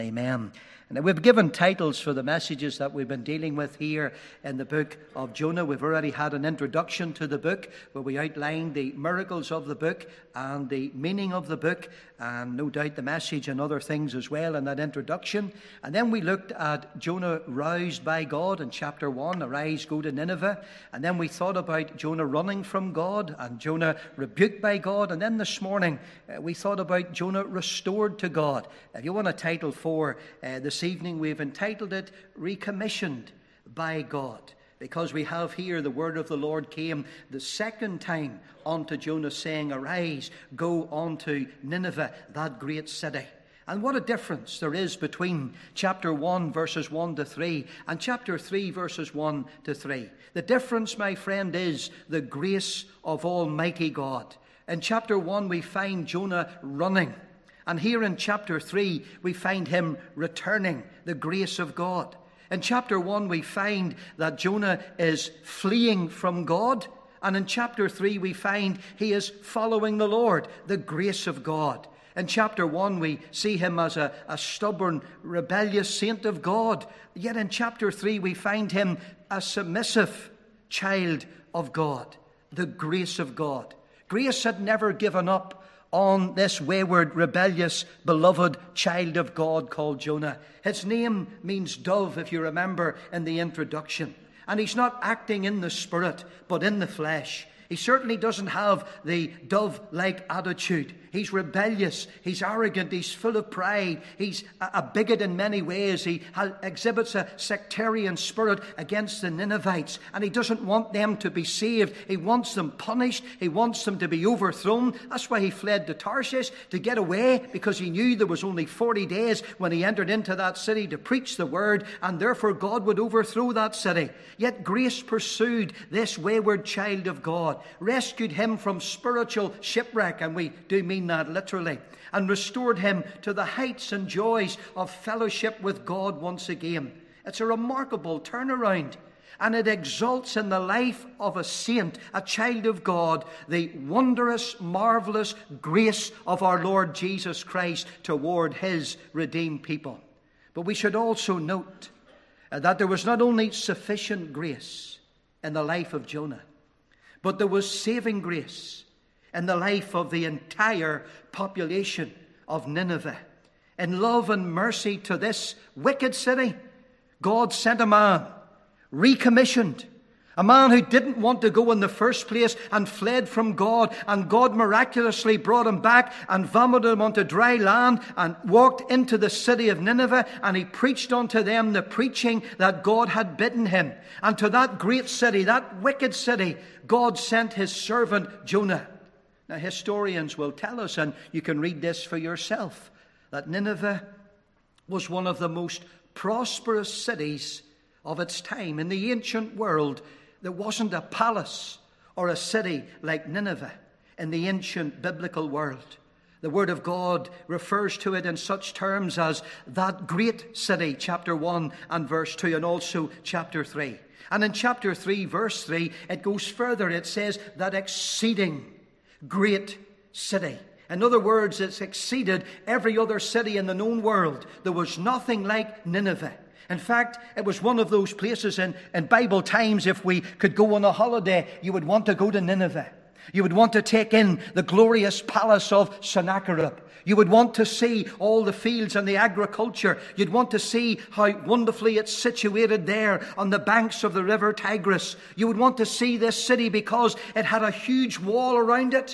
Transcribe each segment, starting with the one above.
Amen. And we've given titles for the messages that we've been dealing with here in the book of Jonah. We've already had an introduction to the book where we outlined the miracles of the book and the meaning of the book, and no doubt the message and other things as well in that introduction. And then we looked at Jonah roused by God in chapter 1, arise, go to Nineveh. And then we thought about Jonah running from God and Jonah rebuked by God. And then this morning we thought about Jonah restored to God. If you want a title for this evening, we've entitled it Recommissioned by God, because we have here the word of the Lord came the second time unto Jonah, saying, arise, go unto Nineveh, that great city. And what a difference there is between chapter 1 verses 1 to 3 and chapter 3 verses 1 to 3. The difference, my friend, is the grace of Almighty God. In chapter 1 we find Jonah running. And here in chapter 3, we find him returning, the grace of God. In chapter 1, we find that Jonah is fleeing from God. And in chapter 3, we find he is following the Lord, the grace of God. In chapter 1, we see him as a stubborn, rebellious saint of God. Yet in chapter 3, we find him a submissive child of God, the grace of God. Grace had never given up on this wayward, rebellious, beloved child of God called Jonah. His name means dove, if you remember in the introduction. And he's not acting in the spirit, but in the flesh. He certainly doesn't have the dove-like attitude. He's rebellious, he's arrogant, he's full of pride, he's a bigot in many ways. He exhibits a sectarian spirit against the Ninevites, and he doesn't want them to be saved. He wants them punished, he wants them to be overthrown. That's why he fled to Tarshish, to get away, because he knew there was only 40 days when he entered into that city to preach the word, and therefore God would overthrow that city. Yet grace pursued this wayward child of God, rescued him from spiritual shipwreck, and we do mean that literally, and restored him to the heights and joys of fellowship with God once again. It's a remarkable turnaround, and it exalts in the life of a saint, a child of God, the wondrous, marvelous grace of our Lord Jesus Christ toward his redeemed people. But we should also note that there was not only sufficient grace in the life of Jonah, but there was saving grace in the life of the entire population of Nineveh. In love and mercy to this wicked city, God sent a man, recommissioned, a man who didn't want to go in the first place and fled from God, and God miraculously brought him back and vomited him onto dry land and walked into the city of Nineveh, and he preached unto them the preaching that God had bidden him. And to that great city, that wicked city, God sent his servant Jonah. Now, historians will tell us, and you can read this for yourself, that Nineveh was one of the most prosperous cities of its time. In the ancient world, there wasn't a palace or a city like Nineveh in the ancient biblical world. The Word of God refers to it in such terms as that great city, chapter 1 and verse 2, and also chapter 3. And in chapter 3, verse 3, it goes further. It says that exceeding great city. In other words, it's exceeded every other city in the known world. There was nothing like Nineveh. In fact, it was one of those places in Bible times, if we could go on a holiday, you would want to go to Nineveh. You would want to take in the glorious palace of Sennacherib. You would want to see all the fields and the agriculture. You'd want to see how wonderfully it's situated there on the banks of the river Tigris. You would want to see this city because it had a huge wall around it.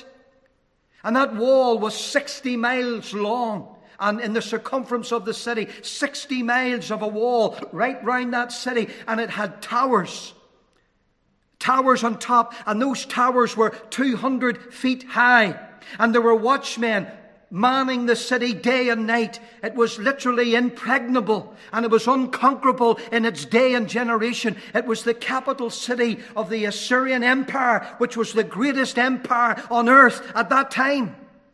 And that wall was 60 miles long. And in the circumference of the city, 60 miles of a wall right round that city. And it had towers. Towers on top. And those towers were 200 feet high. And there were watchmen manning the city day and night. It was literally impregnable, and it was unconquerable in its day and generation. It was the capital city of the Assyrian Empire, which was the greatest empire on earth at that time.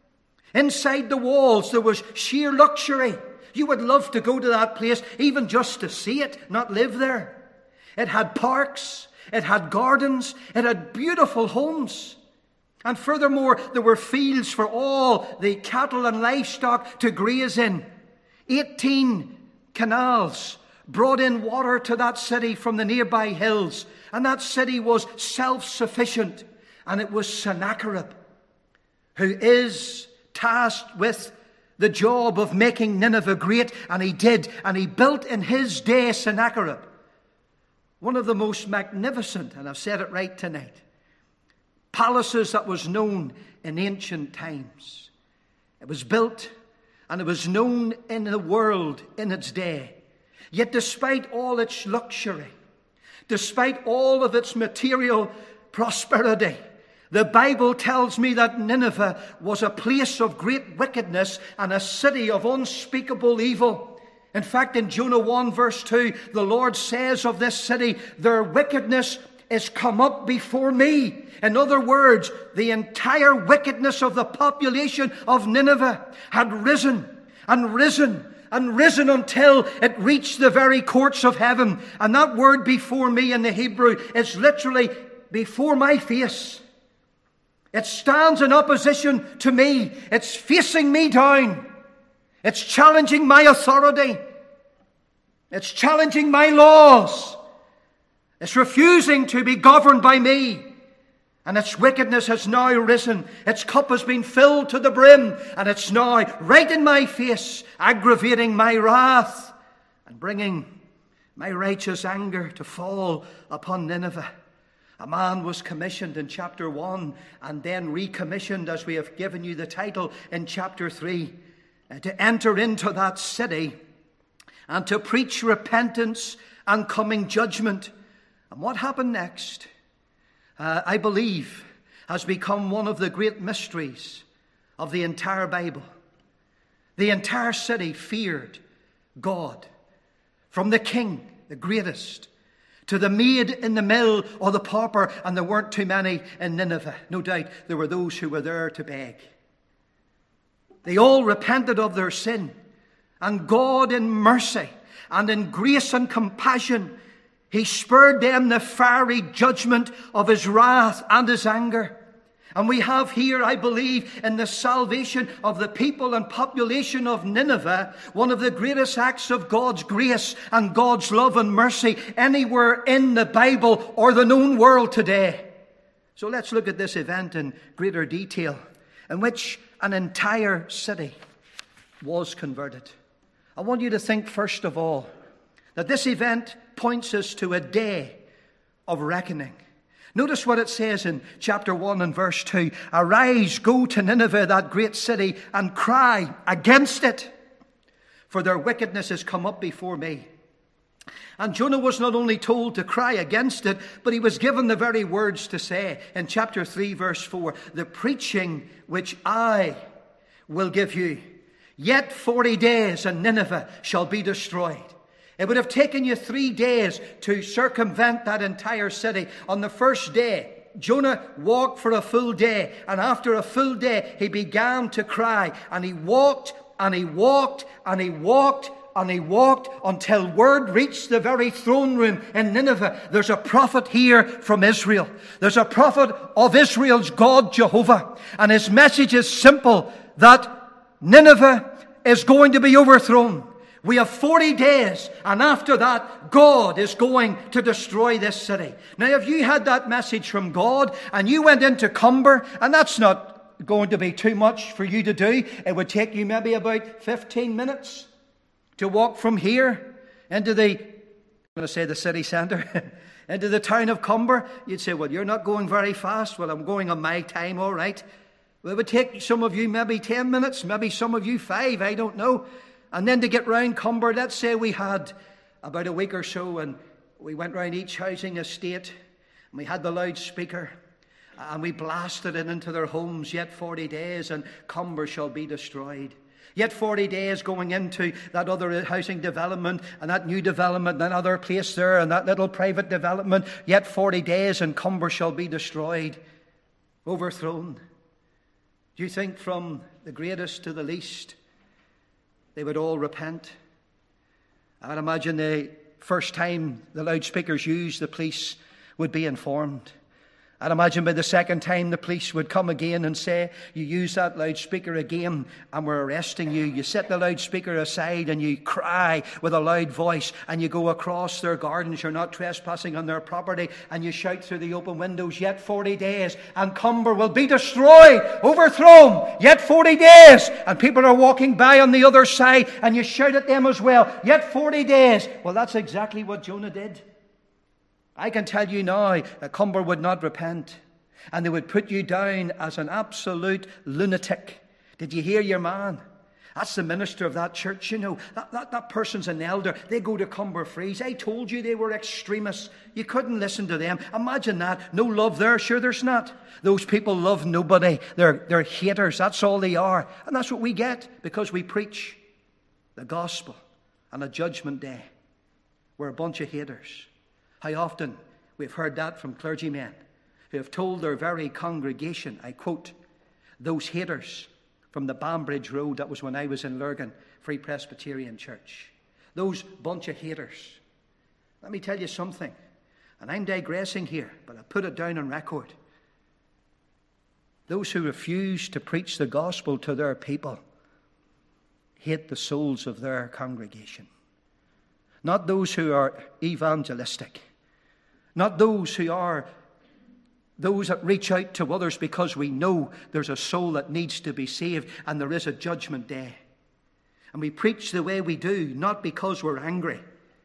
Inside the walls there was sheer luxury. You would love to go to that place even just to see it, not live there. It had parks, it had gardens, it had beautiful homes. And furthermore, there were fields for all the cattle and livestock to graze in. 18 canals brought in water to that city from the nearby hills. And that city was self-sufficient. And it was Sennacherib who is tasked with the job of making Nineveh great. And he did. And he built in his day, Sennacherib, one of the most magnificent, and I've said it right tonight, palaces that was known in ancient times. It was built and it was known in the world in its day. Yet despite all its luxury, despite all of its material prosperity, the Bible tells me that Nineveh was a place of great wickedness and a city of unspeakable evil. In fact, in Jonah 1 verse 2, the Lord says of this city, their wickedness is come up before me. In other words, the entire wickedness of the population of Nineveh had risen and risen and risen until it reached the very courts of heaven. And that word before me in the Hebrew is literally before my face. It stands in opposition to me. It's facing me down. It's challenging my authority. It's challenging my laws. It's refusing to be governed by me. And its wickedness has now risen. Its cup has been filled to the brim. And it's now right in my face, aggravating my wrath and bringing my righteous anger to fall upon Nineveh. A man was commissioned in chapter 1 and then recommissioned, as we have given you the title, in chapter 3, to enter into that city and to preach repentance and coming judgment. And what happened next, I believe, has become one of the great mysteries of the entire Bible. The entire city feared God, from the king, the greatest, to the maid in the mill or the pauper, and there weren't too many in Nineveh. No doubt there were those who were there to beg. They all repented of their sin, and God in mercy and in grace and compassion, He spared them the fiery judgment of His wrath and His anger. And we have here, I believe, in the salvation of the people and population of Nineveh, one of the greatest acts of God's grace and God's love and mercy anywhere in the Bible or the known world today. So let's look at this event in greater detail, in which an entire city was converted. I want you to think, first of all, that this event points us to a day of reckoning. Notice what it says in chapter 1 and verse 2. Arise, go to Nineveh, that great city, and cry against it, for their wickedness has come up before me. And Jonah was not only told to cry against it, but he was given the very words to say. In chapter 3, verse 4, the preaching which I will give you, yet 40 days, and Nineveh shall be destroyed. It would have taken you 3 days to circumvent that entire city. On the first day, Jonah walked for a full day. And after a full day, he began to cry. And he walked, and he walked, and he walked, and he walked until word reached the very throne room in Nineveh. There's a prophet here from Israel. There's a prophet of Israel's God, Jehovah. And his message is simple, that Nineveh is going to be overthrown. We have 40 days, and after that, God is going to destroy this city. Now, if you had that message from God, and you went into Cumber, and that's not going to be too much for you to do, it would take you maybe about 15 minutes to walk from here into the city centre, into the town of Cumber. You'd say, well, you're not going very fast. Well, I'm going on my time, all right. Well, it would take some of you maybe 10 minutes, maybe some of you 5, I don't know. And then to get round Cumber, let's say we had about a week or so, and we went round each housing estate, and we had the loudspeaker, and we blasted it into their homes, yet 40 days, and Cumber shall be destroyed. Yet 40 days going into that other housing development, and that new development, and another place there, and that little private development, yet 40 days, and Cumber shall be destroyed, overthrown. Do you think from the greatest to the least, they would all repent? I'd imagine the first time the loudspeakers used, the police would be informed. I'd imagine by the second time the police would come again and say, you use that loudspeaker again and we're arresting you. You set the loudspeaker aside and you cry with a loud voice and you go across their gardens. You're not trespassing on their property, and you shout through the open windows, yet 40 days and Cumber will be destroyed, overthrown, yet 40 days. And people are walking by on the other side and you shout at them as well, yet 40 days. Well, that's exactly what Jonah did. I can tell you now that Cumber would not repent, and they would put you down as an absolute lunatic. Did you hear your man? That's the minister of that church, you know. That person's an elder. They go to Cumber Freeze. I told you they were extremists. You couldn't listen to them. Imagine that. No love there. Sure there's not. Those people love nobody. They're haters. That's all they are. And that's what we get because we preach the gospel on a judgment day. We're a bunch of haters. How often we've heard that from clergymen who have told their very congregation, I quote, those haters from the Banbridge Road, that was when I was in Lurgan, Free Presbyterian Church. Those bunch of haters. Let me tell you something, and I'm digressing here, but I put it down on record. Those who refuse to preach the gospel to their people hate the souls of their congregation. Not those who are evangelistic. Not those who are those that reach out to others because we know there's a soul that needs to be saved and there is a judgment day. And we preach the way we do, not because we're angry,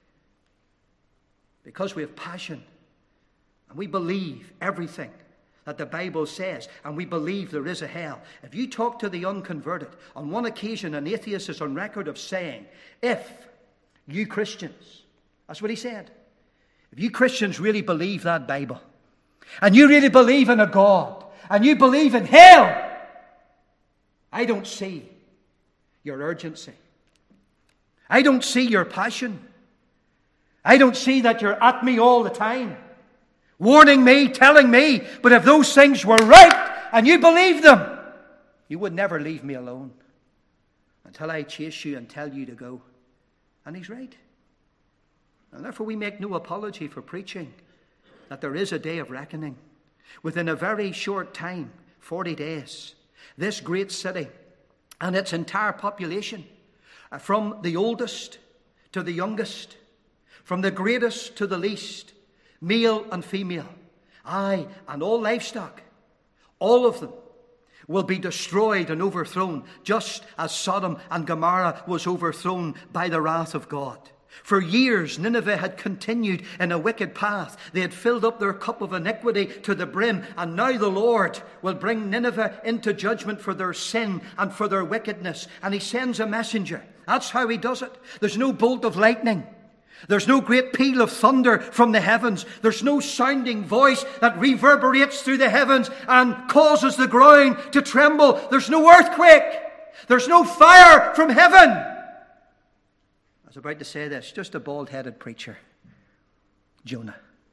because we have passion. And we believe everything that the Bible says, and we believe there is a hell. If you talk to the unconverted, on one occasion an atheist is on record of saying, if you Christians, that's what he said, if you Christians really believe that Bible, and you really believe in a God, and you believe in hell, I don't see your urgency. I don't see your passion. I don't see that you're at me all the time, warning me, telling me. But if those things were right, and you believe them, you would never leave me alone until I chase you and tell you to go. And he's right. And therefore we make no apology for preaching that there is a day of reckoning. Within a very short time, 40 days, this great city and its entire population, from the oldest to the youngest, from the greatest to the least, male and female, aye, and all livestock, all of them will be destroyed and overthrown, just as Sodom and Gomorrah was overthrown by the wrath of God. For years, Nineveh had continued in a wicked path. They had filled up their cup of iniquity to the brim, and now the Lord will bring Nineveh into judgment for their sin and for their wickedness. And he sends a messenger. That's how he does it. There's no bolt of lightning. There's no great peal of thunder from the heavens. There's no sounding voice that reverberates through the heavens and causes the ground to tremble. There's no earthquake. There's no fire from heaven. I was about to say this, just a bald-headed preacher, Jonah.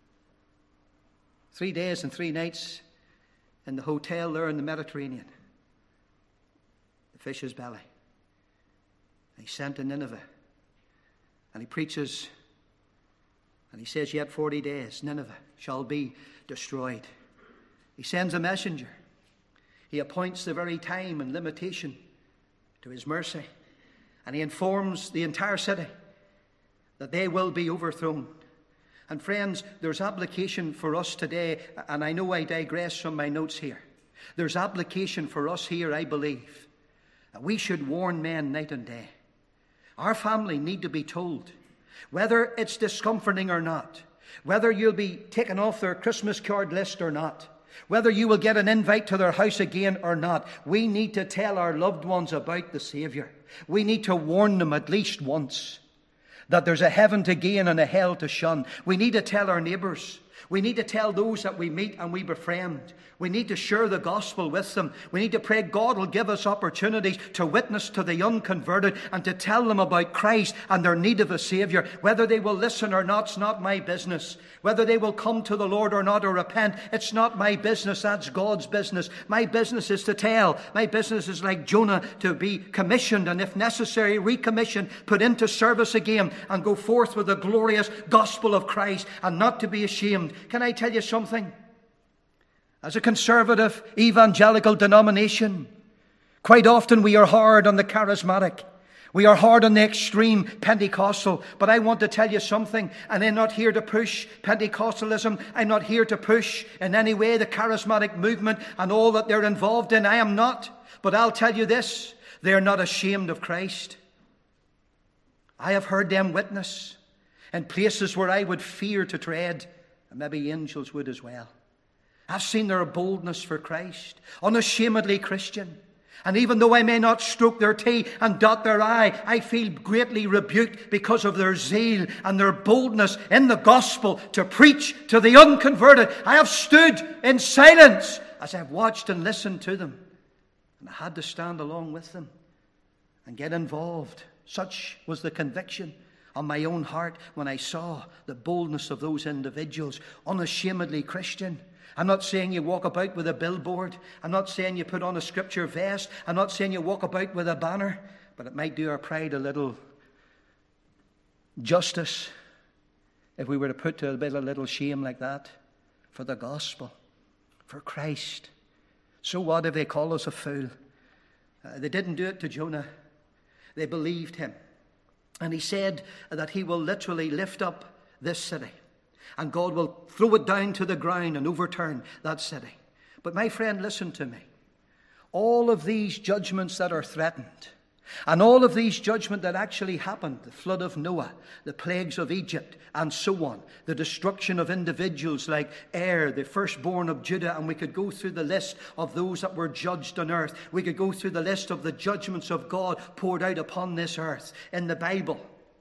3 days and 3 nights in the hotel there in the Mediterranean. The fish's belly. And he's sent to Nineveh. And he preaches, and he says, yet 40 days, Nineveh shall be destroyed. He sends a messenger. He appoints the very time and limitation to his mercy. And he informs the entire city that they will be overthrown. And friends, there's application for us today, and I know I digress from my notes here. There's application for us here, I believe, that we should warn men night and day. Our family need to be told, whether it's discomforting or not, whether you'll be taken off their Christmas card list or not, whether you will get an invite to their house again or not, we need to tell our loved ones about the Savior. We need to warn them at least once that there's a heaven to gain and a hell to shun. We need to tell our neighbours. We need to tell those that we meet and we befriend. We need to share the gospel with them. We need to pray God will give us opportunities to witness to the unconverted and to tell them about Christ and their need of a Saviour. Whether they will listen or not, it's not my business. Whether they will come to the Lord or not or repent, it's not my business. That's God's business. My business is to tell. My business is like Jonah, to be commissioned and if necessary recommissioned, put into service again and go forth with the glorious gospel of Christ and not to be ashamed. Can I tell you something? as a conservative evangelical denomination, quite often we are hard on the charismatic. We are hard on the extreme Pentecostal. But I want to tell you something, and I'm not here to push Pentecostalism. I'm not here to push in any way the charismatic movement and all that they're involved in. I am not. But I'll tell you this, they're not ashamed of Christ. I have heard them witness in places where I would fear to tread, and maybe angels would as well. I've seen their boldness for Christ, unashamedly Christian. And even though I may not stroke their T and dot their I, I feel greatly rebuked because of their zeal and their boldness in the gospel to preach to the unconverted. I have stood in silence as I've watched and listened to them. And I had to stand along with them and get involved. Such was the conviction on my own heart when I saw the boldness of those individuals, unashamedly Christian. I'm not saying you walk about with a billboard. I'm not saying you put on a scripture vest. I'm not saying you walk about with a banner. But it might do our pride a little justice if we were to put to a little shame like that for the gospel, for Christ. So what if they call us a fool? They didn't do it to Jonah. They believed him. And he said that he will literally lift up this city. And God will throw it down to the ground and overturn that city. But my friend, listen to me. All of these judgments that are threatened, and all of these judgments that actually happened, the flood of Noah, the plagues of Egypt, and so on, the destruction of individuals like Er, the firstborn of Judah, and we could go through the list of those that were judged on earth. We could go through the list of the judgments of God poured out upon this earth in the Bible.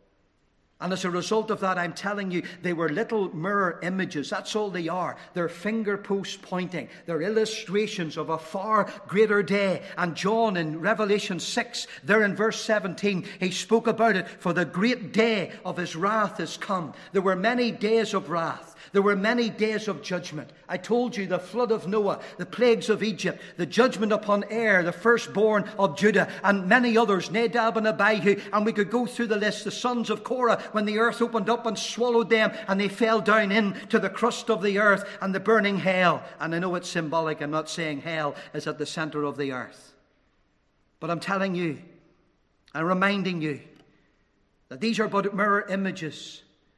And as a result of that, I'm telling you, they were little mirror images. That's all they are. They're finger posts pointing. They're illustrations of a far greater day. And John in Revelation 6, there in verse 17, he spoke about it. For the great day of his wrath is come. There were many days of wrath. There were many days of judgment. I told you the flood of Noah, the plagues of Egypt, the judgment upon Er, the firstborn of Judah, and many others, Nadab and Abihu. And we could go through the list. The sons of Korah, when the earth opened up and swallowed them, and they fell down into the crust of the earth and the burning hell. And I know it's symbolic. I'm not saying hell is at the center of the earth. But I'm telling you, I'm reminding you that these are but mirror images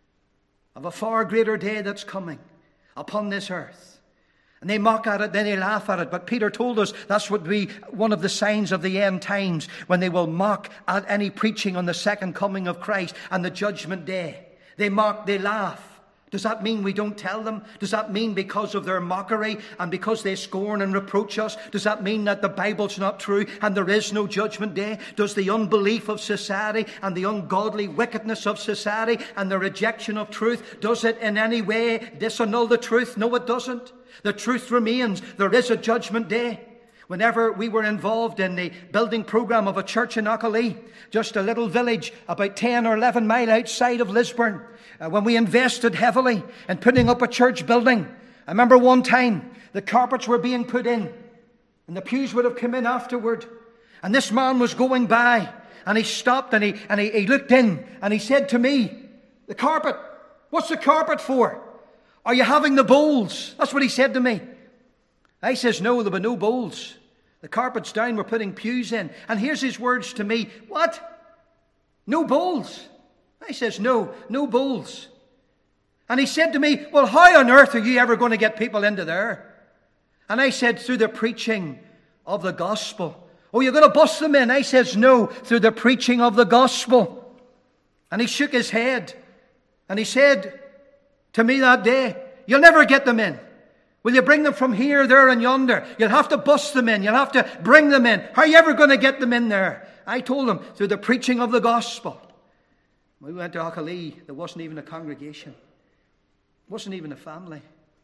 of a far greater day that's coming upon this earth. And they mock at it, then they laugh at it. But Peter told us that's what be one of the signs of the end times, when they will mock at any preaching on the second coming of Christ and the judgment day. They mock, they laugh. Does that mean we don't tell them? Does that mean because of their mockery and because they scorn and reproach us, does that mean that the Bible's not true and there is no judgment day? Does the unbelief of society and the ungodly wickedness of society and the rejection of truth, does it in any way disannul the truth? No, it doesn't. The truth remains. There is a judgment day. Whenever we were involved in the building program of a church in Ochillee, just a little village about 10 or 11 miles outside of Lisburn, when we invested heavily in putting up a church building, I remember one time the carpets were being put in and the pews would have come in afterward. And this man was going by and he stopped and he looked in and he said to me, "The carpet, what's the carpet for? Are you having the bowls?" That's what he said to me. I says, "No, there were no bowls. The carpet's down, we're putting pews in." And here's his words to me. "What? No bowls?" I says, no bowls. And he said to me, "Well, how on earth are you ever going to get people into there?" And I said, "Through the preaching of the gospel." "Oh, you're going to bust them in?" I says, "No, through the preaching of the gospel." And he shook his head and he said to me that day, "You'll never get them in. Will you bring them from here, there and yonder? You'll have to bust them in. You'll have to bring them in. How are you ever going to get them in there?" I told him, "Through the preaching of the gospel." We went to Ochillee. There wasn't even a congregation. Wasn't even a family.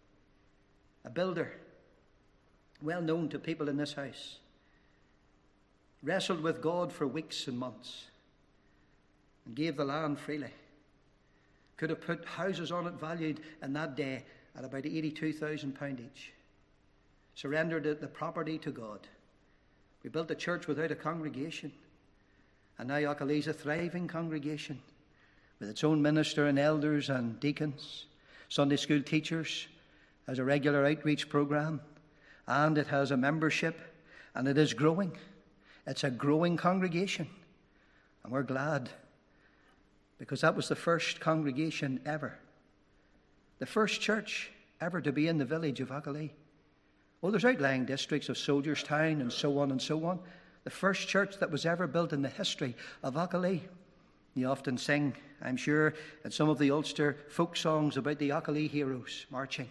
A builder, well known to people in this house, wrestled with God for weeks and months and gave the land freely. Could have put houses on it valued in that day at about £82,000 each. Surrendered the property to God. We built a church without a congregation. And now Ochillee's a thriving congregation with its own minister and elders and deacons, Sunday school teachers, has a regular outreach program. and it has a membership, and it is growing. It's a growing congregation, and we're glad, because that was the first congregation ever, the first church ever to be in the village of Achalee. Well, there's outlying districts of Soldierstown and so on and so on. The first church that was ever built in the history of Achalee. You often sing, I'm sure, in some of the Ulster folk songs about the Achalee heroes marching.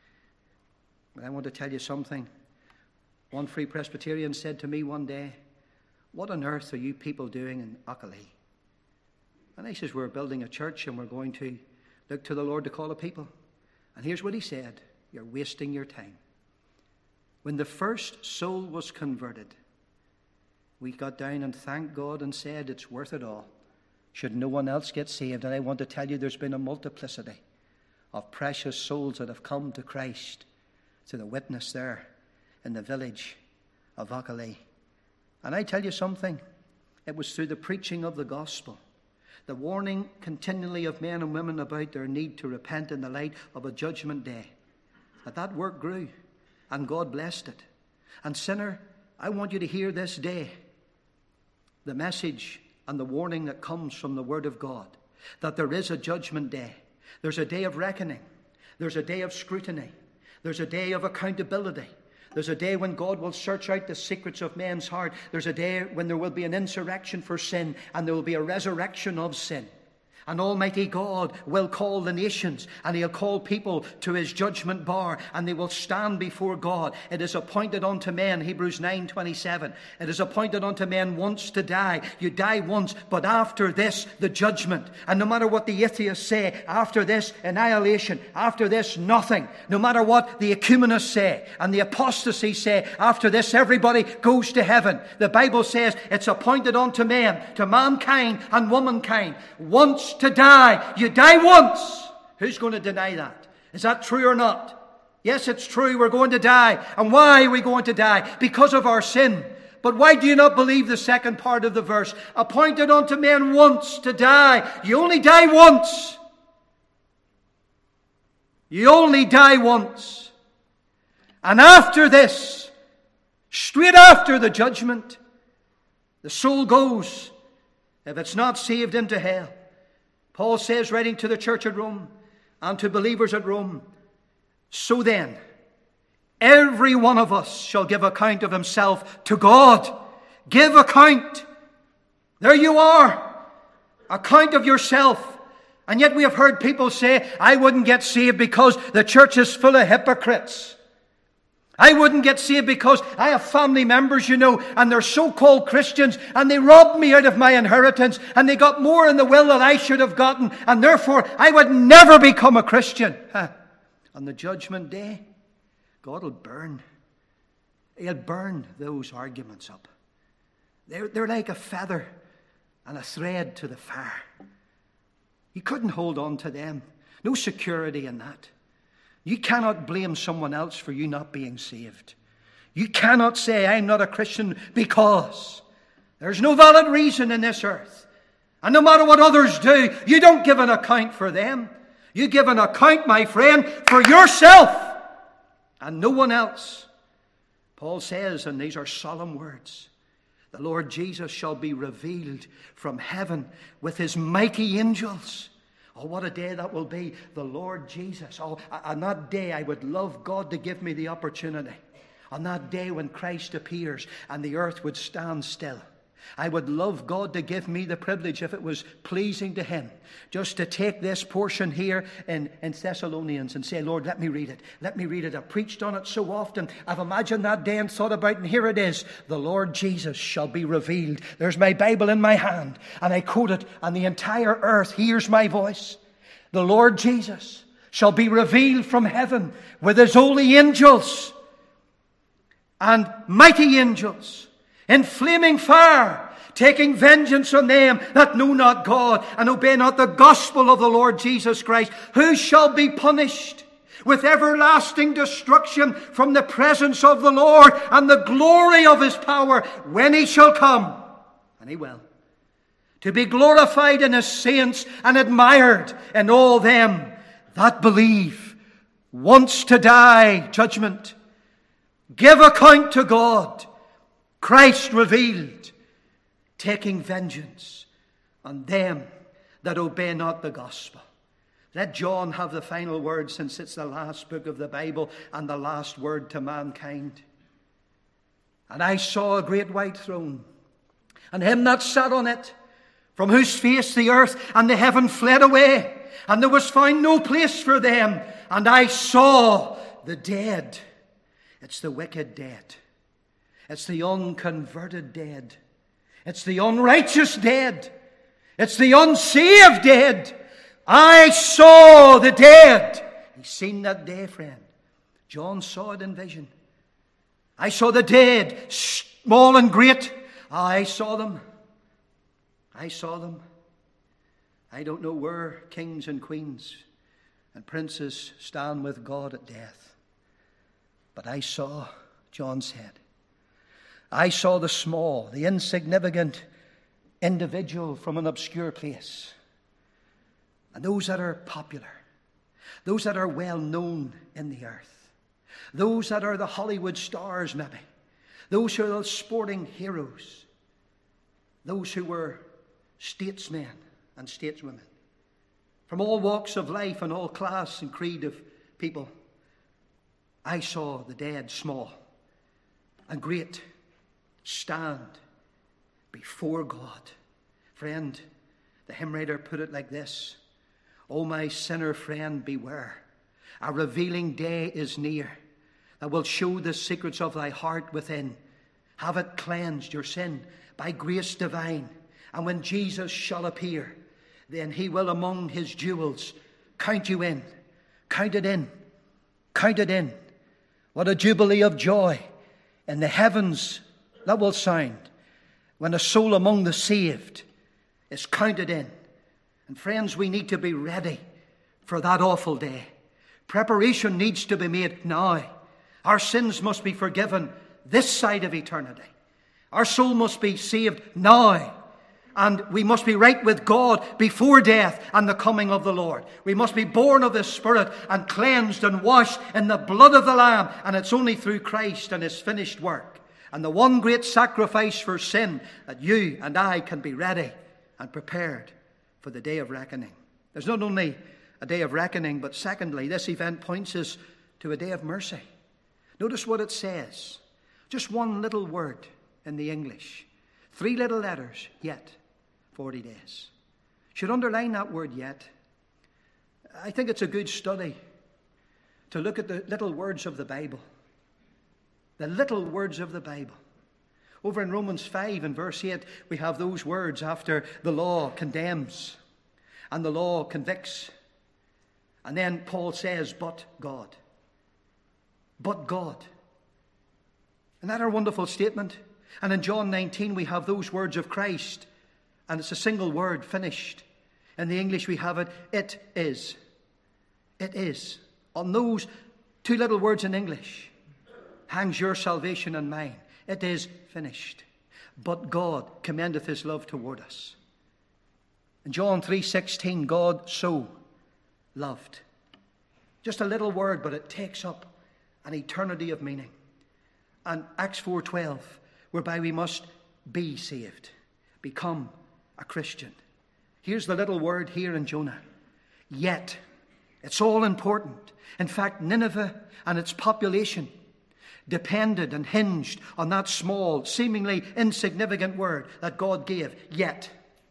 But I want to tell you something. One Free Presbyterian said to me one day, what on earth are you people doing in Achalee? And I says, we're building a church and we're going to look to the Lord to call a people. And here's what he said, you're wasting your time. When the first soul was converted, we got down and thanked God and said, it's worth it all. Should no one else get saved? And I want to tell you there's been a multiplicity of precious souls that have come to Christ to the witness there in the village of Achalee. And I tell you something, it was through the preaching of the gospel, the warning continually of men and women about their need to repent in the light of a judgment day, that work grew and God blessed it. And sinner, I want you to hear this day the message and the warning that comes from the Word of God, that there is a judgment day. There's a day of reckoning. There's a day of scrutiny. There's a day of accountability. There's a day when God will search out the secrets of men's heart. There's a day when there will be an insurrection for sin and there will be a resurrection of sin. And Almighty God will call the nations and He'll call people to His judgment bar and they will stand before God. It is appointed unto men, Hebrews 9:27. It is appointed unto men once to die. You die once, but after this, the judgment. And no matter what the atheists say, after this, annihilation. After this, nothing. No matter what the ecumenists say and the apostasy say, after this, everybody goes to heaven. The Bible says it's appointed unto men, to mankind and womankind, once to die. You die once. Who's going to deny that? Is that true or not? Yes, it's true. We're going to die. And why are we going to die? Because of our sin. But why do you not believe the second part of the verse? Appointed unto men once to die. You only die once. You only die once. And after this, straight after the judgment, the soul goes, if it's not saved, into hell. Paul says, writing to the church at Rome and to believers at Rome, so then, every one of us shall give account of himself to God. Give account. There you are. Account of yourself. And yet we have heard people say, I wouldn't get saved because the church is full of hypocrites. I wouldn't get saved because I have family members, and they're so-called Christians, and they robbed me out of my inheritance, and they got more in the will than I should have gotten, and therefore I would never become a Christian. On the judgment day, God will burn. He'll burn those arguments up. They're like a feather and a thread to the fire. You couldn't hold on to them. No security in that. You cannot blame someone else for you not being saved. You cannot say, I'm not a Christian because. There's no valid reason in this earth. And no matter what others do, you don't give an account for them. You give an account, my friend, for yourself and no one else. Paul says, and these are solemn words, the Lord Jesus shall be revealed from heaven with His mighty angels. Oh, what a day that will be, the Lord Jesus. Oh, on that day, I would love God to give me the opportunity. On that day when Christ appears and the earth would stand still. I would love God to give me the privilege, if it was pleasing to Him, just to take this portion here in Thessalonians and say, Lord, let me read it. Let me read it. I've preached on it so often. I've imagined that day and thought about it, and here it is. The Lord Jesus shall be revealed. There's my Bible in my hand, and I quote it, and the entire earth hears my voice. The Lord Jesus shall be revealed from heaven with His holy angels and mighty angels in flaming fire, taking vengeance on them that know not God and obey not the gospel of the Lord Jesus Christ, who shall be punished with everlasting destruction from the presence of the Lord and the glory of His power when He shall come. And He will. To be glorified in His saints and admired in all them that believe. Once to die, judgment. Give account to God. Christ revealed, taking vengeance on them that obey not the gospel. Let John have the final word, since it's the last book of the Bible and the last word to mankind. And I saw a great white throne, and him that sat on it, from whose face the earth and the heaven fled away, and there was found no place for them. And I saw the dead. It's the wicked dead. It's the unconverted dead. It's the unrighteous dead. It's the unsaved dead. I saw the dead. He's seen that day, friend. John saw it in vision. I saw the dead, small and great. I saw them. I saw them. I don't know where kings and queens and princes stand with God at death. But I saw, John said, I saw the small, the insignificant individual from an obscure place. And those that are popular, those that are well known in the earth, those that are the Hollywood stars maybe, those who are the sporting heroes, those who were statesmen and stateswomen, from all walks of life and all class and creed of people. I saw the dead, small and great, stand before God. Friend, the hymn writer put it like this: O my sinner friend, beware. A revealing day is near that will show the secrets of thy heart within. Have it cleansed, your sin, by grace divine. And when Jesus shall appear, then he will among his jewels count you in. Count it in. Count it in. What a jubilee of joy in the heavens that will sound when a soul among the saved is counted in. And friends, we need to be ready for that awful day. Preparation needs to be made now. Our sins must be forgiven this side of eternity. Our soul must be saved now. And we must be right with God before death and the coming of the Lord. We must be born of the Spirit and cleansed and washed in the blood of the Lamb. And it's only through Christ and his finished work and the one great sacrifice for sin that you and I can be ready and prepared for the day of reckoning. There's not only a day of reckoning, but secondly, this event points us to a day of mercy. Notice what it says. Just one little word in the English. 3 little letters, yet 40 days. Should underline that word yet. I think it's a good study to look at the little words of the Bible. The little words of the Bible. Over in Romans 5 and verse 8, we have those words after the law condemns and the law convicts. And then Paul says, but God. But God. Isn't that a wonderful statement? And in John 19, we have those words of Christ. And it's a single word, finished. In the English, we have it, it is. It is. On those 2 little words in English hangs your salvation and mine. It is finished. But God commendeth his love toward us. In John 3:16, God so loved. Just a little word, but it takes up an eternity of meaning. And Acts 4:12, whereby we must be saved, become a Christian. Here's the little word here in Jonah. Yet. It's all important. In fact, Nineveh and its population depended and hinged on that small, seemingly insignificant word that God gave. Yet.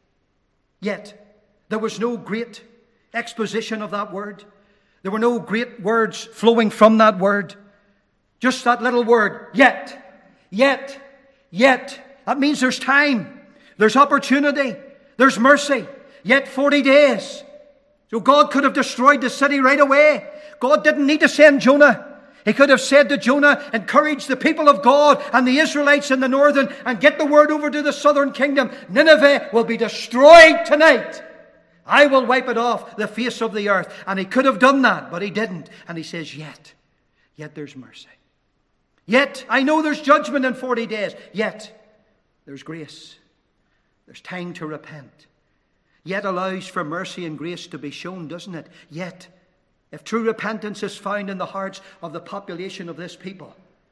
Yet. There was no great exposition of that word. There were no great words flowing from that word. Just that little word, yet, yet, yet. That means there's time, there's opportunity, there's mercy. Yet 40 days. So God could have destroyed the city right away. God didn't need to send Jonah. He could have said to Jonah, encourage the people of God and the Israelites in the northern and get the word over to the southern kingdom. Nineveh will be destroyed tonight. I will wipe it off the face of the earth. And he could have done that, but he didn't. And he says, yet there's mercy. Yet, I know there's judgment in 40 days. Yet, there's grace. There's time to repent. Yet allows for mercy and grace to be shown, doesn't it? Yet, if true repentance is found in the hearts of the population of this people,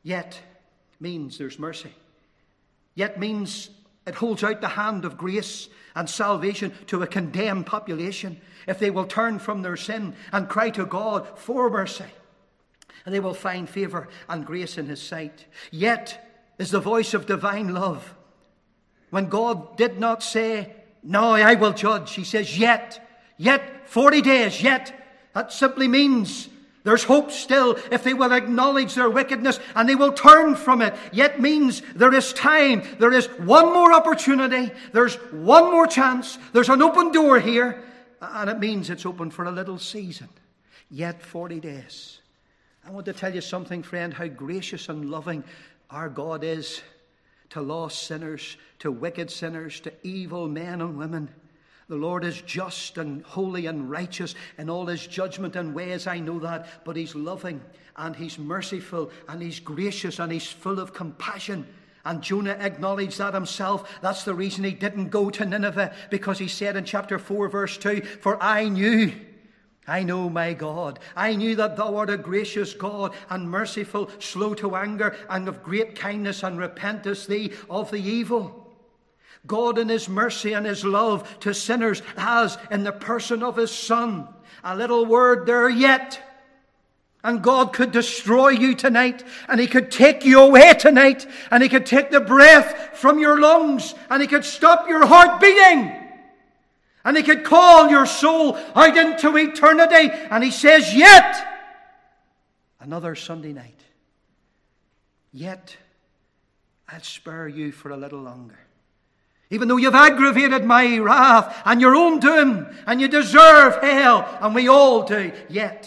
Yet means there's mercy. Yet means it holds out the hand of grace and salvation to a condemned population if they will turn from their sin and cry to God for mercy. And they will find favour and grace in his sight. Yet is the voice of divine love. When God did not say, "Now I will judge," he says, yet 40 days, yet. That simply means there's hope still if they will acknowledge their wickedness and they will turn from it. Yet means there is time. There is one more opportunity. There's one more chance. There's an open door here. And it means it's open for a little season. Yet 40 days. I want to tell you something, friend, how gracious and loving our God is to lost sinners, to wicked sinners, to evil men and women. The Lord is just and holy and righteous in all his judgment and ways, I know that. But he's loving and he's merciful and he's gracious and he's full of compassion. And Jonah acknowledged that himself. That's the reason he didn't go to Nineveh, because he said in chapter 4, verse 2, "For I know, my God, I knew that thou art a gracious God and merciful, slow to anger, and of great kindness, and repentest thee of the evil." God in his mercy and his love to sinners has, in the person of his Son, a little word there, yet. And God could destroy you tonight, and he could take you away tonight, and he could take the breath from your lungs, and he could stop your heart beating, and he could call your soul out into eternity. And he says, yet another Sunday night, yet I'll spare you for a little longer. Even though you've aggravated my wrath and your own doom, and you deserve hell, and we all do, yet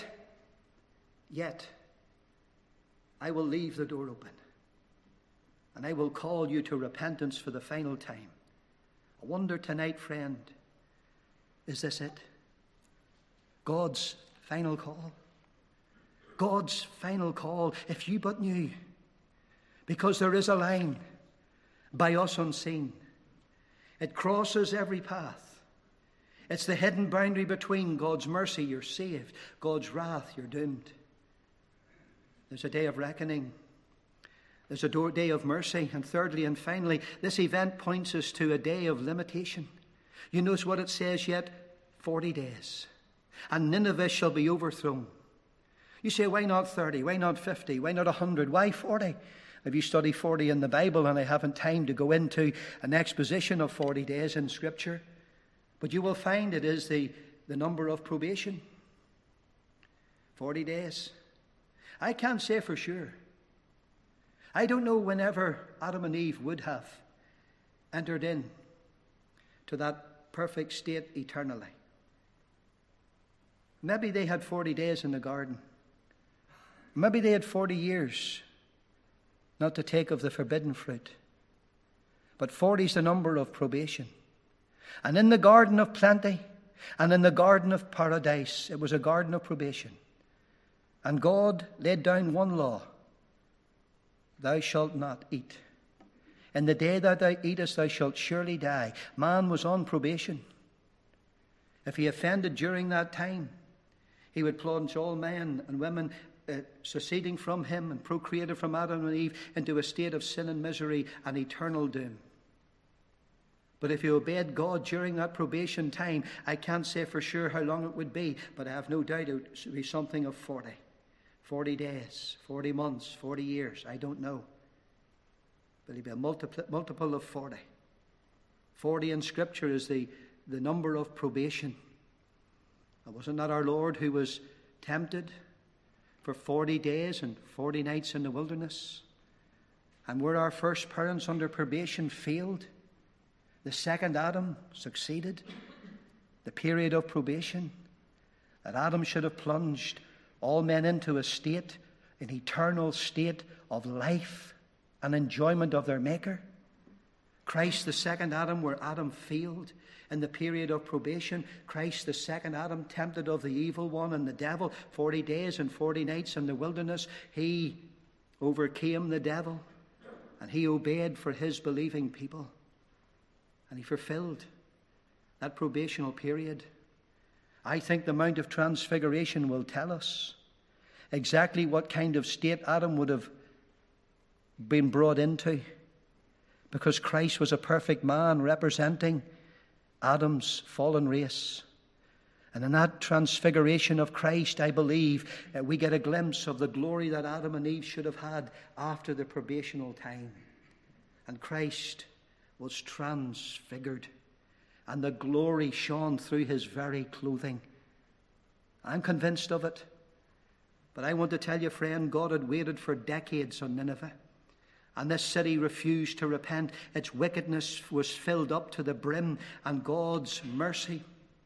I will leave the door open, and I will call you to repentance for the final time. I wonder tonight, friend, is this it? God's final call? God's final call, if you but knew. Because there is a line by us unseen. It crosses every path. It's the hidden boundary between God's mercy, you're saved, God's wrath, you're doomed. There's a day of reckoning. There's a day of mercy. And thirdly and finally, this event points us to a day of limitation. You notice what it says, yet 40 days. And Nineveh shall be overthrown. You say, why not 30? Why not 50? Why not 100? Why 40? If you study 40 in the Bible, and I haven't time to go into an exposition of 40 days in Scripture, but you will find it is the number of probation. 40 days. I can't say for sure. I don't know whenever Adam and Eve would have entered in to that perfect state eternally. Maybe they had 40 days in the garden. Maybe they had 40 years not to take of the forbidden fruit. But 40 is the number of probation. And in the garden of plenty and in the garden of paradise, it was a garden of probation. And God laid down one law: thou shalt not eat. In the day that thou eatest, thou shalt surely die. Man was on probation. If he offended during that time, he would plunge all men and women seceding from him and procreated from Adam and Eve into a state of sin and misery and eternal doom. But if he obeyed God during that probation time, I can't say for sure how long it would be, but I have no doubt it would be something of 40. 40 days, 40 months, 40 years, I don't know. But it'll be a multiple of 40. 40 in Scripture is the number of probation. And wasn't that our Lord who was tempted for 40 days and 40 nights in the wilderness? And where our first parents under probation failed, the second Adam succeeded. The period of probation, that Adam should have plunged all men into an eternal state of life and enjoyment of their Maker. Christ, the second Adam, where Adam failed in the period of probation. Christ, the second Adam, tempted of the evil one and the devil, 40 days and 40 nights in the wilderness. He overcame the devil, and he obeyed for his believing people. And he fulfilled that probational period. I think the Mount of Transfiguration will tell us exactly what kind of state Adam would have been brought into, because Christ was a perfect man representing Adam's fallen race. And in that transfiguration of Christ, I believe, we get a glimpse of the glory that Adam and Eve should have had after the probational time. And Christ was transfigured, and the glory shone through his very clothing. I'm convinced of it. But I want to tell you, friend, God had waited for decades on Nineveh. And this city refused to repent. Its wickedness was filled up to the brim, and God's mercy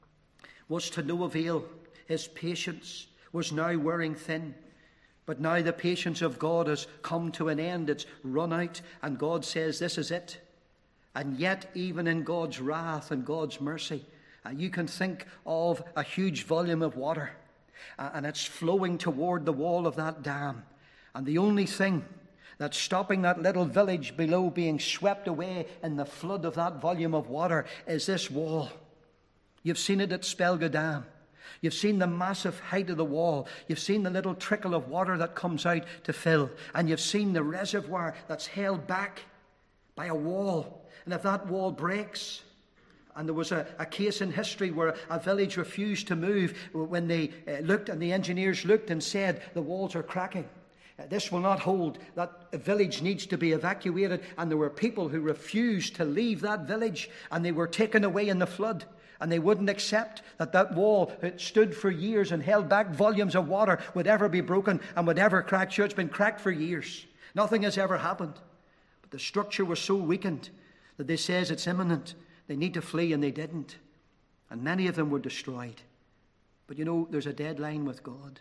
was to no avail. His patience was now wearing thin. But now the patience of God has come to an end. It's run out, and God says, this is it. And yet, even in God's wrath and God's mercy, you can think of a huge volume of water, and it's flowing toward the wall of that dam. And the only thing that's stopping that little village below being swept away in the flood of that volume of water is this wall. You've seen it at Spelga Dam. You've seen the massive height of the wall. You've seen the little trickle of water that comes out to fill. And you've seen the reservoir that's held back by a wall. And if that wall breaks, and there was a case in history where a village refused to move when they looked, and the engineers looked and said, the walls are cracking. This will not hold. That village needs to be evacuated. And there were people who refused to leave that village, and they were taken away in the flood. And they wouldn't accept that wall that stood for years and held back volumes of water would ever be broken and would ever crack. Sure, it's been cracked for years. Nothing has ever happened. But the structure was so weakened that they says it's imminent. They need to flee, and they didn't. And many of them were destroyed. But you know, there's a deadline with God.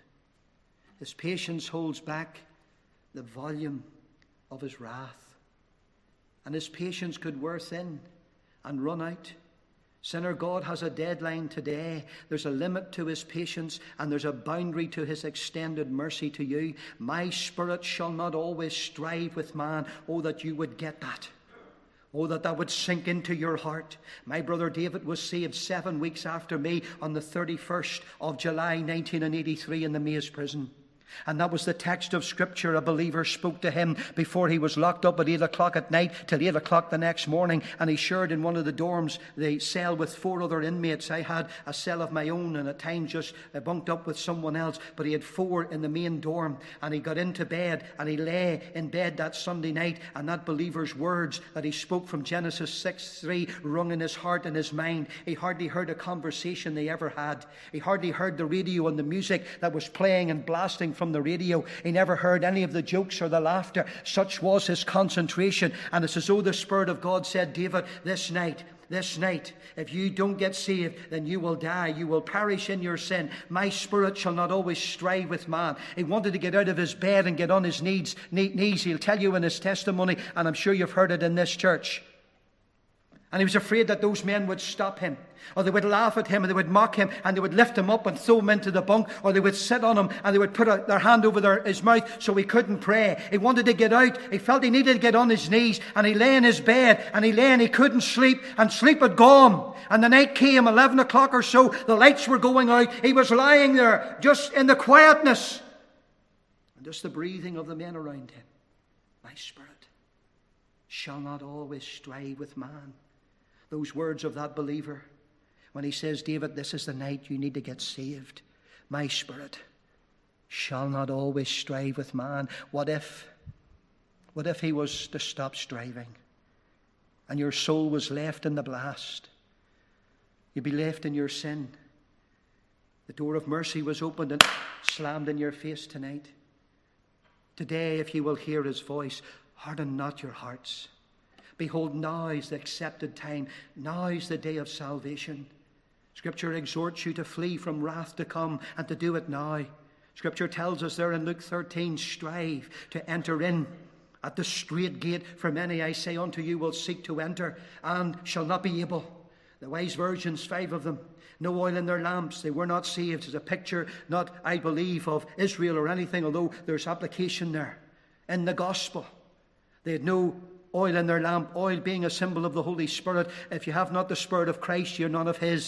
His patience holds back the volume of his wrath. And his patience could wear thin and run out. Sinner, God has a deadline today. There's a limit to his patience, and there's a boundary to his extended mercy to you. My spirit shall not always strive with man. Oh, that you would get that. Oh, that would sink into your heart. My brother David was saved 7 weeks after me on the 31st of July 1983 in the Maze prison. And that was the text of Scripture a believer spoke to him before he was locked up at 8 o'clock at night till 8 o'clock the next morning. And he shared in one of the dorms the cell with 4 other inmates. I had a cell of my own, and at times just bunked up with someone else. But he had 4 in the main dorm. And he got into bed, and he lay in bed that Sunday night. And that believer's words that he spoke from Genesis 6:3 rung in his heart and his mind. He hardly heard a conversation they ever had. He hardly heard the radio and the music that was playing and blasting from the radio. He never heard any of the jokes or the laughter. Such was his concentration. And it's as though the Spirit of God said, David, this night, if you don't get saved, then you will die. You will perish in your sin. My spirit shall not always strive with man. He wanted to get out of his bed and get on his knees. He'll tell you in his testimony, and I'm sure you've heard it in this church. And he was afraid that those men would stop him, or they would laugh at him, and they would mock him, and they would lift him up and throw him into the bunk, or they would sit on him, and they would put their hand over his mouth so he couldn't pray. He wanted to get out. He felt he needed to get on his knees, and he lay in his bed, and he couldn't sleep, and sleep had gone. And the night came, 11 o'clock or so, the lights were going out. He was lying there, just in the quietness, and just the breathing of the men around him. My spirit shall not always strive with man. Those words of that believer, when he says, David, this is the night you need to get saved. My spirit shall not always strive with man. What if he was to stop striving, and your soul was left in the blast? You'd be left in your sin. The door of mercy was opened and slammed in your face tonight. Today, if you will hear his voice, harden not your hearts. Behold, now is the accepted time. Now is the day of salvation. Scripture exhorts you to flee from wrath to come, and to do it now. Scripture tells us there in Luke 13, strive to enter in at the strait gate, for many, I say unto you, will seek to enter, and shall not be able. The wise virgins, 5 of them, no oil in their lamps. They were not saved. It's a picture, not, I believe, of Israel or anything, although there's application there. In the gospel, they had no oil in their lamp, oil being a symbol of the Holy Spirit. If you have not the Spirit of Christ, you're none of his.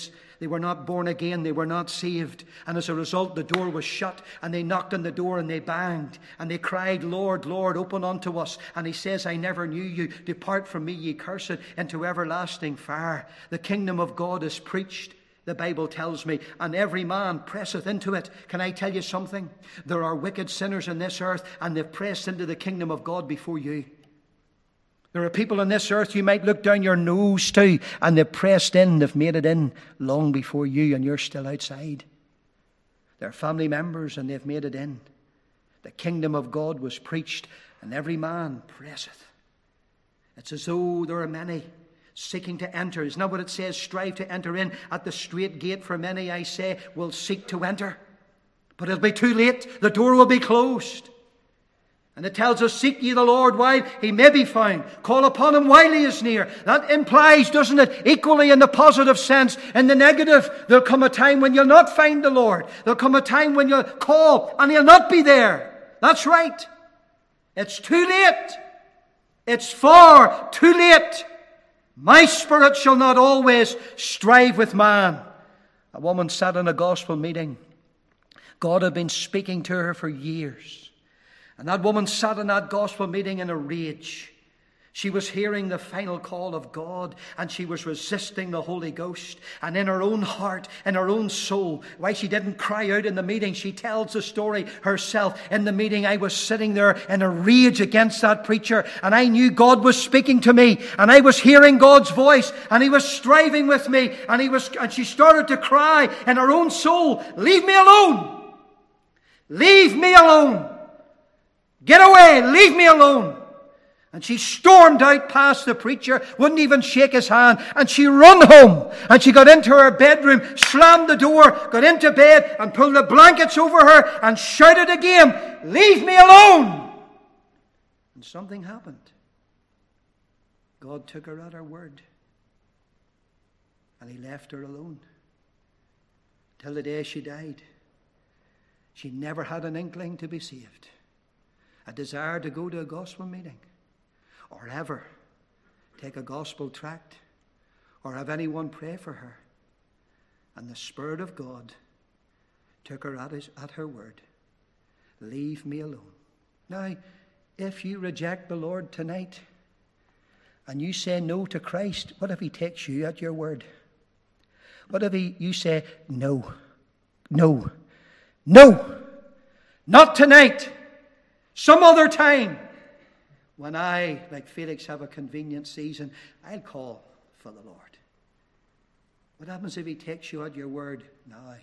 They were not born again. They were not saved. And as a result, the door was shut. And they knocked on the door and they banged. And they cried, Lord, Lord, open unto us. And he says, I never knew you. Depart from me, ye cursed, into everlasting fire. The kingdom of God is preached, the Bible tells me, and every man presseth into it. Can I tell you something? There are wicked sinners in this earth, and they've pressed into the kingdom of God before you. There are people on this earth you might look down your nose to, and they've pressed in, they've made it in long before you, and you're still outside. They're family members, and they've made it in. The kingdom of God was preached, and every man presseth. It's as though there are many seeking to enter. Isn't that what it says? Strive to enter in at the strait gate, for many, I say, will seek to enter. But it'll be too late. The door will be closed. And it tells us, seek ye the Lord while he may be found. Call upon him while he is near. That implies, doesn't it, equally in the positive sense. In the negative, there'll come a time when you'll not find the Lord. There'll come a time when you'll call and he'll not be there. That's right. It's too late. It's far too late. My spirit shall not always strive with man. A woman sat in a gospel meeting. God had been speaking to her for years. And that woman sat in that gospel meeting in a rage. She was hearing the final call of God, and she was resisting the Holy Ghost. And in her own heart, in her own soul, why she didn't cry out in the meeting, she tells the story herself. In the meeting, I was sitting there in a rage against that preacher, and I knew God was speaking to me, and I was hearing God's voice, and he was striving with me, and she started to cry in her own soul, leave me alone! Leave me alone! Get away! Leave me alone! And she stormed out past the preacher, wouldn't even shake his hand, and she run home. And she got into her bedroom, slammed the door, got into bed, and pulled the blankets over her, and shouted again, leave me alone! And something happened. God took her at her word. And he left her alone. Till the day she died. She never had an inkling to be saved. A desire to go to a gospel meeting. Or ever take a gospel tract, or have anyone pray for her. And the Spirit of God took her at her word. Leave me alone. Now, if you reject the Lord tonight, and you say no to Christ, what if he takes you at your word? What if you say, no, no, no, not tonight, some other time. When I, like Felix, have a convenient season, I'll call for the Lord. What happens if he takes you at your word now?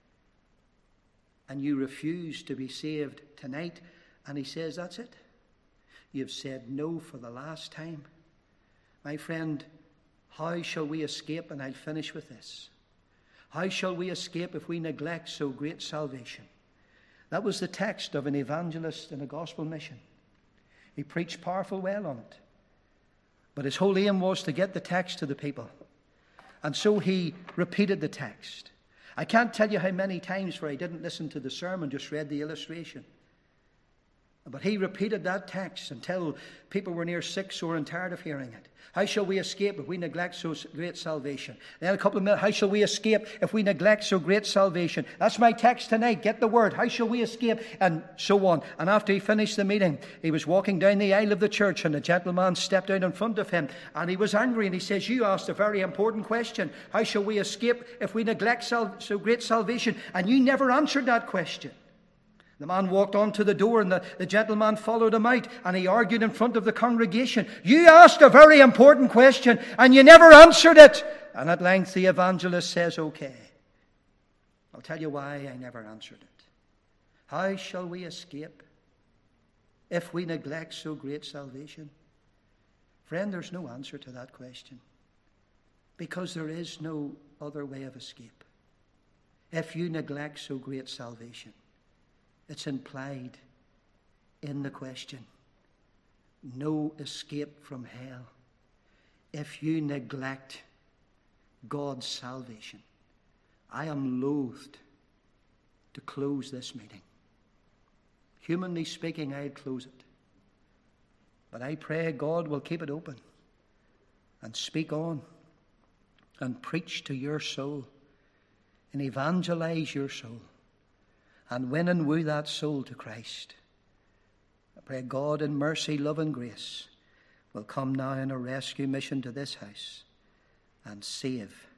And you refuse to be saved tonight, and he says, that's it. You've said no for the last time. My friend, how shall we escape? And I'll finish with this. How shall we escape if we neglect so great salvation? That was the text of an evangelist in a gospel mission. He preached powerful well on it. But his whole aim was to get the text to the people. And so he repeated the text. I can't tell you how many times where I didn't listen to the sermon, just read the illustration. But he repeated that text until people were near sick, sore, and tired of hearing it. How shall we escape if we neglect so great salvation? Then a couple of minutes, how shall we escape if we neglect so great salvation? That's my text tonight. Get the word. How shall we escape? And so on. And after he finished the meeting, he was walking down the aisle of the church, and a gentleman stepped out in front of him, and he was angry, and he says, you asked a very important question. How shall we escape if we neglect so great salvation? And you never answered that question. The man walked on to the door, and the gentleman followed him out, and he argued in front of the congregation. You asked a very important question, and you never answered it. And at length the evangelist says, okay, I'll tell you why I never answered it. How shall we escape if we neglect so great salvation? Friend, there's no answer to that question, because there is no other way of escape. If you neglect so great salvation, it's implied in the question. No escape from hell if you neglect God's salvation. I am loathed to close this meeting. Humanly speaking, I'd close it. But I pray God will keep it open and speak on and preach to your soul and evangelize your soul and win and woo that soul to Christ. I pray God in mercy, love and grace will come now in a rescue mission to this house and save